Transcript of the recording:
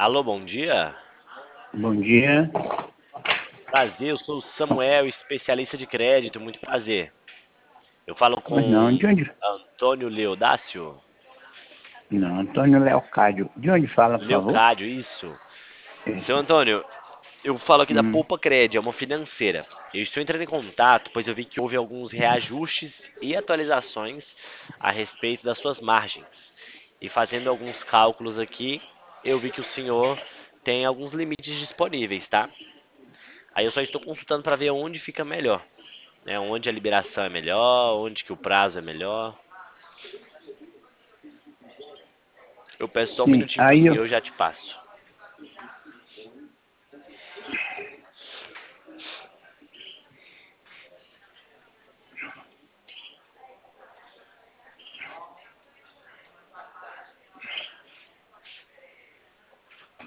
Alô, bom dia. Bom dia. Prazer, eu sou o Samuel, especialista de crédito, muito prazer. Eu falo Pois não, com de onde? Antônio Leodácio, Não, Antônio Leocádio. De onde fala, por favor? Leocádio, isso. Seu Isso. Antônio, eu falo aqui da Hum, Poupa Cred, é uma financeira. Eu estou entrando em contato, pois eu vi que houve alguns reajustes e atualizações a respeito das suas margens. E fazendo alguns cálculos aqui, eu vi que o senhor tem alguns limites disponíveis, tá? Aí eu só estou consultando para ver onde fica melhor, né? Onde a liberação é melhor, onde que o prazo é melhor. Eu peço só um sim, minutinho que eu já te passo.